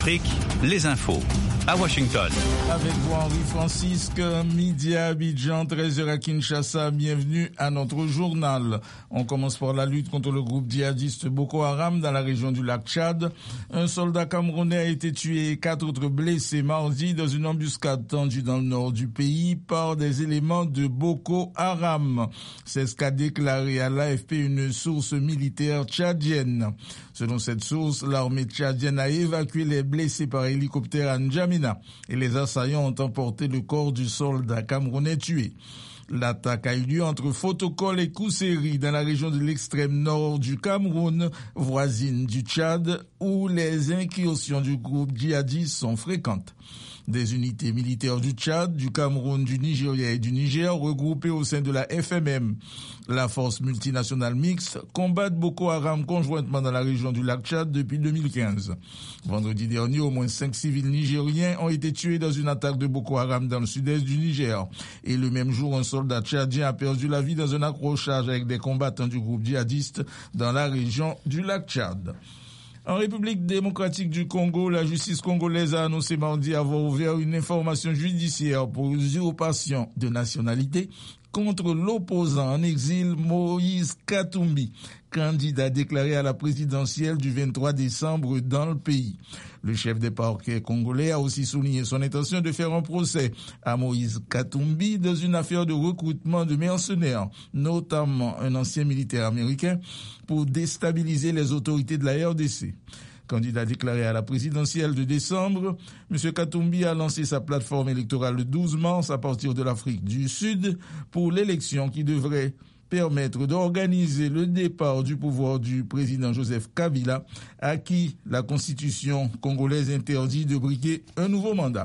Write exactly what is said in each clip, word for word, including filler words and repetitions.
Les infos à Washington. Avec vous Henri-Francisque, midi à Abidjan, treize heures à Kinshasa. Bienvenue à notre journal. On commence par la lutte contre le groupe djihadiste Boko Haram dans la région du lac Tchad. Un soldat camerounais a été tué et quatre autres blessés mardi dans une embuscade tendue dans le nord du pays par des éléments de Boko Haram. C'est ce qu'a déclaré à l'A F P une source militaire tchadienne. Selon cette source, l'armée tchadienne a évacué les blessés par hélicoptère à N'Djamena et les assaillants ont emporté le corps du soldat camerounais tué. L'attaque a eu lieu entre Fotokol et Kousséri dans la région de l'extrême nord du Cameroun, voisine du Tchad, où les incursions du groupe djihadiste sont fréquentes. Des unités militaires du Tchad, du Cameroun, du Nigeria et du Niger regroupées au sein de la F M M. La force multinationale mixte combat Boko Haram conjointement dans la région du lac Tchad depuis deux mille quinze. Vendredi dernier, au moins cinq civils nigériens ont été tués dans une attaque de Boko Haram dans le sud-est du Niger. Et le même jour, un soldat tchadien a perdu la vie dans un accrochage avec des combattants du groupe djihadiste dans la région du lac Tchad. En République démocratique du Congo, la justice congolaise a annoncé mardi avoir ouvert une information judiciaire pour usurpation de nationalité contre l'opposant en exil Moïse Katumbi, candidat déclaré à la présidentielle du vingt-trois décembre dans le pays. Le chef des parquets congolais a aussi souligné son intention de faire un procès à Moïse Katumbi dans une affaire de recrutement de mercenaires, notamment un ancien militaire américain, pour déstabiliser les autorités de la R D C. Candidat déclaré à la présidentielle de décembre, M. Katumbi a lancé sa plateforme électorale le douze mars à partir de l'Afrique du Sud pour l'élection qui devrait permettre d'organiser le départ du pouvoir du président Joseph Kabila, à qui la constitution congolaise interdit de briguer un nouveau mandat.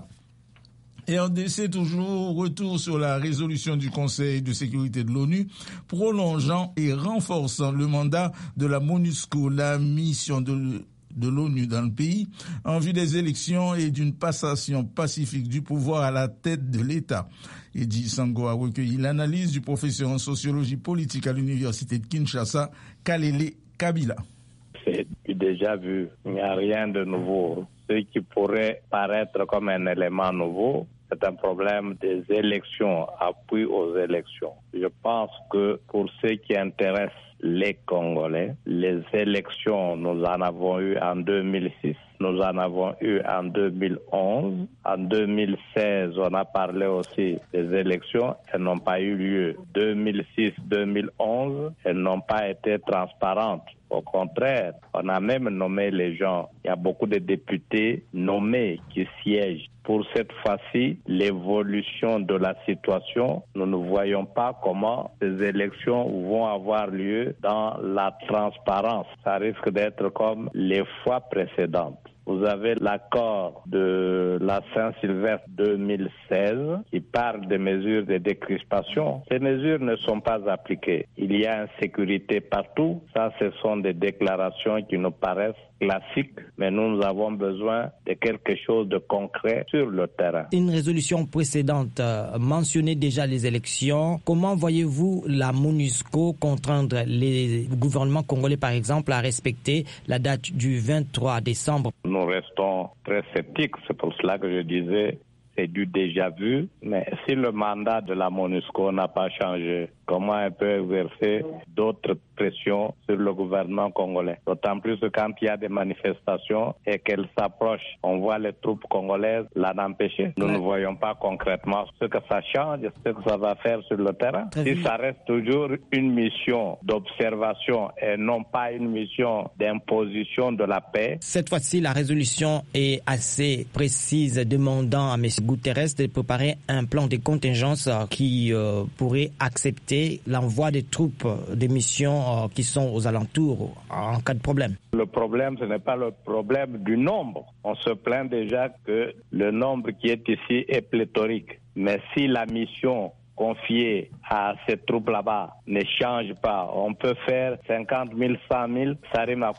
R D C toujours, retour sur la résolution du Conseil de sécurité de l'ONU prolongeant et renforçant le mandat de la MONUSCO, la mission de de l'ONU dans le pays, en vue des élections et d'une passation pacifique du pouvoir à la tête de l'État. Eddy Sango a recueilli l'analyse du professeur en sociologie politique à l'université de Kinshasa, Kalele Kabila. C'est déjà vu, il n'y a rien de nouveau. Ce qui pourrait paraître comme un élément nouveau, c'est un problème des élections, appui aux élections. Je pense que pour ce qui intéresse les Congolais, les élections, nous en avons eu en deux mille six, nous en avons eu en deux mille onze. En deux mille seize, on a parlé aussi des élections, elles n'ont pas eu lieu. deux mille six deux mille onze, elles n'ont pas été transparentes. Au contraire, on a même nommé les gens. Il y a beaucoup de députés nommés qui siègent. Pour cette fois-ci, l'évolution de la situation, nous ne voyons pas comment ces élections vont avoir lieu dans la transparence. Ça risque d'être comme les fois précédentes. Vous avez l'accord de la Saint-Sylvestre deux mille seize qui parle des mesures de décrispation. Ces mesures ne sont pas appliquées. Il y a insécurité partout. Ça, ce sont des déclarations qui nous paraissent classiques, mais nous, nous avons besoin de quelque chose de concret sur le terrain. Une résolution précédente euh, mentionnait déjà les élections. Comment voyez-vous la MONUSCO contraindre les gouvernements congolais, par exemple, à respecter la date du vingt-trois décembre? Nous restons très sceptiques, c'est pour cela que je disais c'est du déjà vu, mais si le mandat de la MONUSCO n'a pas changé, comment elle peut exercer d'autres pressions sur le gouvernement congolais? D'autant plus que quand il y a des manifestations et qu'elles s'approchent, on voit les troupes congolaises l'en empêcher. Nous ne voyons pas concrètement ce que ça change, ce que ça va faire sur le terrain. Si ça reste toujours une mission d'observation et non pas une mission d'imposition de la paix. Cette fois-ci, la résolution est assez précise, demandant à M. Guterres de préparer un plan de contingence qui euh, pourrait accepter l'envoi des troupes des missions euh, qui sont aux alentours en cas de problème. Le problème, ce n'est pas le problème du nombre. On se plaint déjà que le nombre qui est ici est pléthorique. Mais si la mission confiée à ces troupes là-bas ne change pas, on peut faire cinquante mille, cent mille, ça rime à quoi?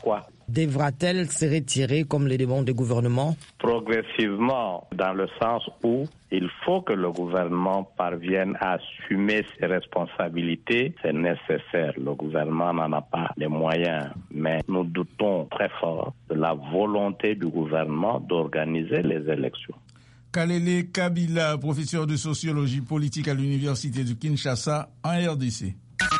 devra-t-elle se retirer comme les demandes du gouvernement? Progressivement, dans le sens où il faut que le gouvernement parvienne à assumer ses responsabilités. C'est nécessaire. Le gouvernement n'en a pas les moyens. Mais nous doutons très fort de la volonté du gouvernement d'organiser les élections. Kalele Kabila, professeur de sociologie politique à l'université de Kinshasa, en R D C.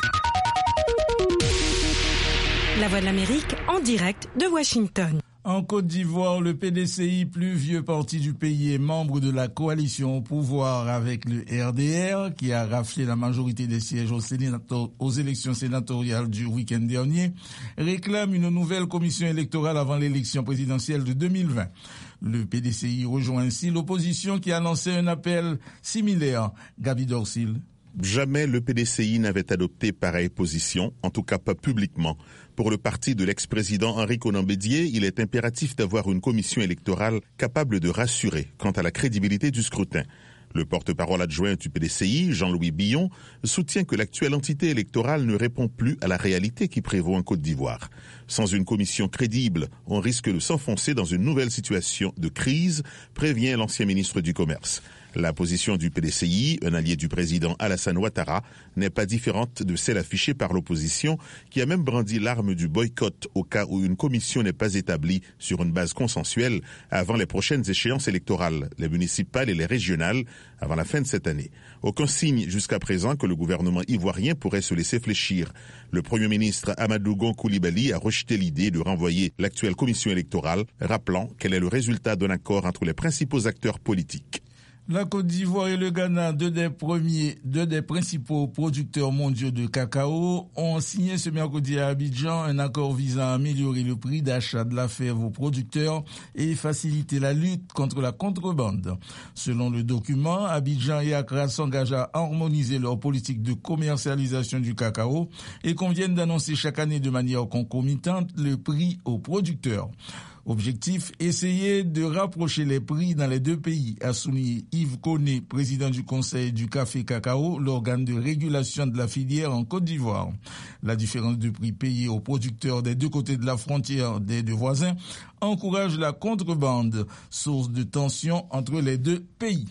La Voix de l'Amérique, en direct de Washington. En Côte d'Ivoire, le P D C I, plus vieux parti du pays, est membre de la coalition au pouvoir avec le R D R, qui a raflé la majorité des sièges aux, sénator- aux élections sénatoriales du week-end dernier, réclame une nouvelle commission électorale avant l'élection présidentielle de deux mille vingt. Le P D C I rejoint ainsi l'opposition qui a lancé un appel similaire. Gabi Dorsil. Jamais le P D C I n'avait adopté pareille position, en tout cas pas publiquement. Pour le parti de l'ex-président Henri Konan Bédié, il est impératif d'avoir une commission électorale capable de rassurer quant à la crédibilité du scrutin. Le porte-parole adjoint du P D C I, Jean-Louis Billon, soutient que l'actuelle entité électorale ne répond plus à la réalité qui prévaut en Côte d'Ivoire. Sans une commission crédible, on risque de s'enfoncer dans une nouvelle situation de crise, prévient l'ancien ministre du Commerce. La position du P D C I, un allié du président Alassane Ouattara, n'est pas différente de celle affichée par l'opposition, qui a même brandi l'arme du boycott au cas où une commission n'est pas établie sur une base consensuelle avant les prochaines échéances électorales, les municipales et les régionales, avant la fin de cette année. Aucun signe jusqu'à présent que le gouvernement ivoirien pourrait se laisser fléchir. Le Premier ministre Amadou Gon Coulibaly a rejeté l'idée de renvoyer l'actuelle commission électorale, rappelant qu'elle est le résultat d'un accord entre les principaux acteurs politiques. La Côte d'Ivoire et le Ghana, deux des premiers, deux des principaux producteurs mondiaux de cacao, ont signé ce mercredi à Abidjan un accord visant à améliorer le prix d'achat de la fève aux producteurs et faciliter la lutte contre la contrebande. Selon le document, Abidjan et Accra s'engagent à harmoniser leur politique de commercialisation du cacao et conviennent d'annoncer chaque année de manière concomitante le prix aux producteurs. Objectif, essayer de rapprocher les prix dans les deux pays, a souligné Yves Koné, président du Conseil du Café Cacao, l'organe de régulation de la filière en Côte d'Ivoire. La différence de prix payée aux producteurs des deux côtés de la frontière des deux voisins encourage la contrebande, source de tension entre les deux pays.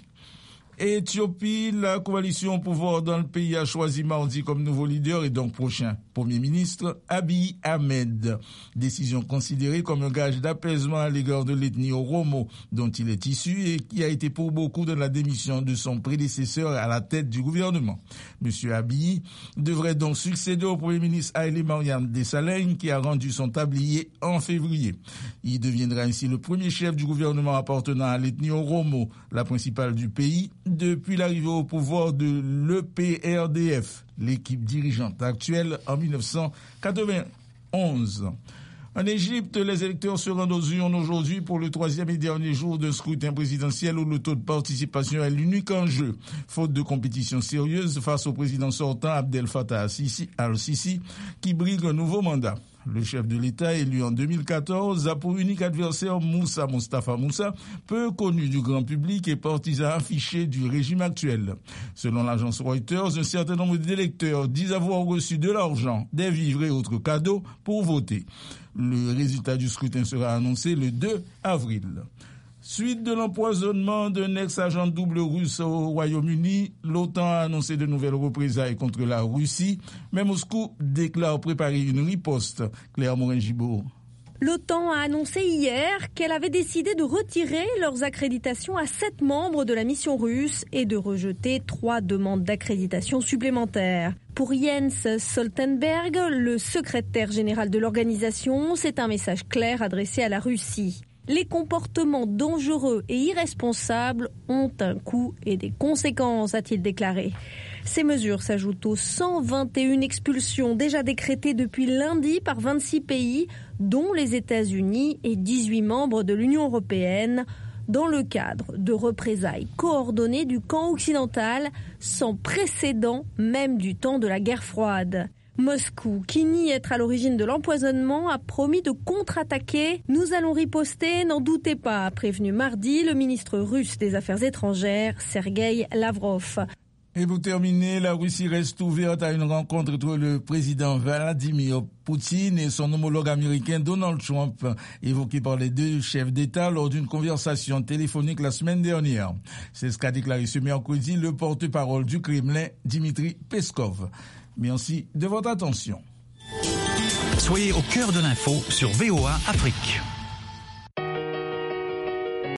Éthiopie, la coalition au pouvoir dans le pays a choisi mardi comme nouveau leader et donc prochain Premier ministre Abiy Ahmed. Décision considérée comme un gage d'apaisement à l'égard de l'ethnie Oromo dont il est issu et qui a été pour beaucoup dans la démission de son prédécesseur à la tête du gouvernement. Monsieur Abiy devrait donc succéder au Premier ministre Haïlé Mariam Desalegn qui a rendu son tablier en février. Il deviendra ainsi le premier chef du gouvernement appartenant à l'ethnie Oromo, la principale du pays, depuis l'arrivée au pouvoir de l'E P R D F, l'équipe dirigeante actuelle en mille neuf cent quatre-vingt-onze. En Égypte, les électeurs se rendent aux urnes aujourd'hui pour le troisième et dernier jour d'un scrutin présidentiel où le taux de participation est l'unique enjeu. Faute de compétition sérieuse face au président sortant Abdel Fattah al-Sisi, qui brigue un nouveau mandat. Le chef de l'État, élu en deux mille quatorze, a pour unique adversaire Moussa Moustapha Moussa, peu connu du grand public et partisan affiché du régime actuel. Selon l'agence Reuters, un certain nombre d'électeurs disent avoir reçu de l'argent, des vivres et autres cadeaux pour voter. Le résultat du scrutin sera annoncé le deux avril. Suite de l'empoisonnement d'un ex-agent double russe au Royaume-Uni, l'OTAN a annoncé de nouvelles représailles contre la Russie, mais Moscou déclare préparer une riposte. Claire Morin-Gibault. L'OTAN a annoncé hier qu'elle avait décidé de retirer leurs accréditations à sept membres de la mission russe et de rejeter trois demandes d'accréditation supplémentaires. Pour Jens Stoltenberg, le secrétaire général de l'organisation, c'est un message clair adressé à la Russie. Les comportements dangereux et irresponsables ont un coût et des conséquences, a-t-il déclaré. Ces mesures s'ajoutent aux cent vingt et une expulsions déjà décrétées depuis lundi par vingt-six pays, dont les États-Unis et dix-huit membres de l'Union européenne, dans le cadre de représailles coordonnées du camp occidental, sans précédent même du temps de la guerre froide. Moscou, qui nie être à l'origine de l'empoisonnement, a promis de contre-attaquer. Nous allons riposter, n'en doutez pas, a prévenu mardi le ministre russe des Affaires étrangères, Sergueï Lavrov. Et pour terminer, la Russie reste ouverte à une rencontre entre le président Vladimir Poutine et son homologue américain Donald Trump, évoqué par les deux chefs d'État lors d'une conversation téléphonique la semaine dernière. C'est ce qu'a déclaré ce mercredi le porte-parole du Kremlin, Dmitri Peskov. Merci de votre attention. Soyez au cœur de l'info sur V O A Afrique.